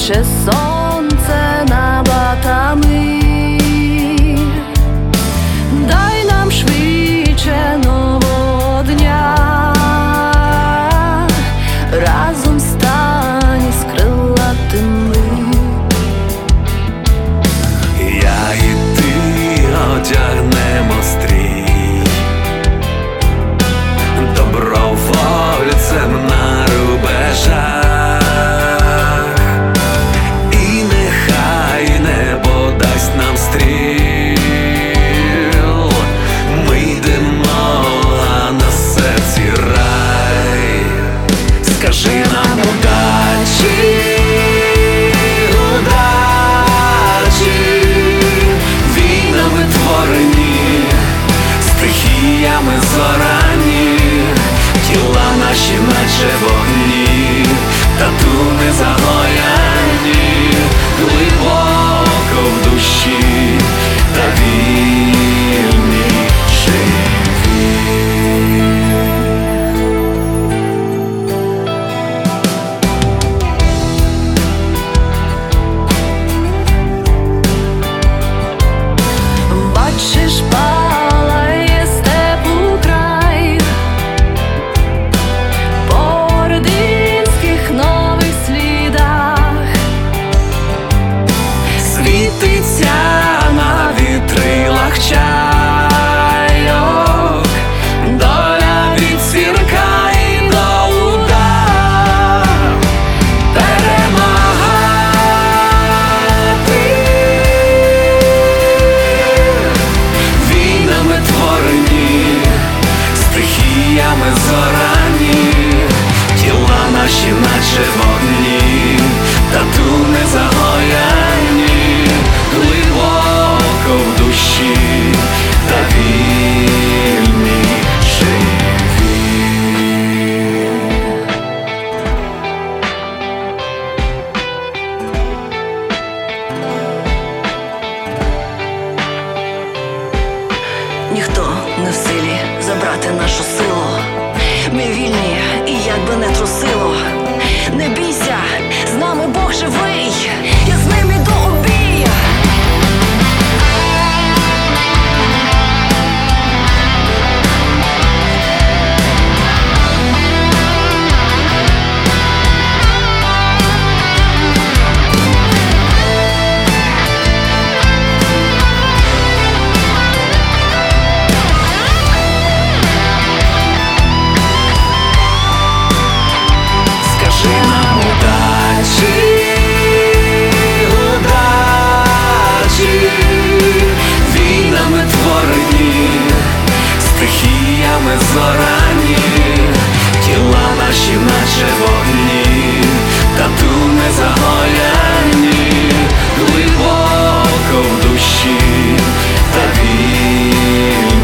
наче сонце над латами. Дай нам швидше нового дня, разом стань із крилатими. Я і ти одягнемо стрій, добровольцем на рубежах, і нехай небо дасть нам стріл. Ми йдемо, а на серці рай. Скажи нам удачі, війнами творені, стихіями зорані, тіла наші наче вогні, тату не загояні, глибоко в душі та вільні живі. Бачиш, палає степу край, по ординських нових слідах Світиться на вітрилах чайок доля від зірка і до удав перемагати. Війнами творені, стихіями зорані, тіла наші наче вогні, тату не загояні, глибоко в душі та вільні живі. Ніхто не в силі забрати нашу силу. Ми вільні, і як би не трусило. Не бійся, з нами Бог живий, я з ним іду у бій. Скажи нам удачі, війнами творені, стихіями зорані, тіла наші наче вогні, тату не загояні, глибоко в душі та вільні.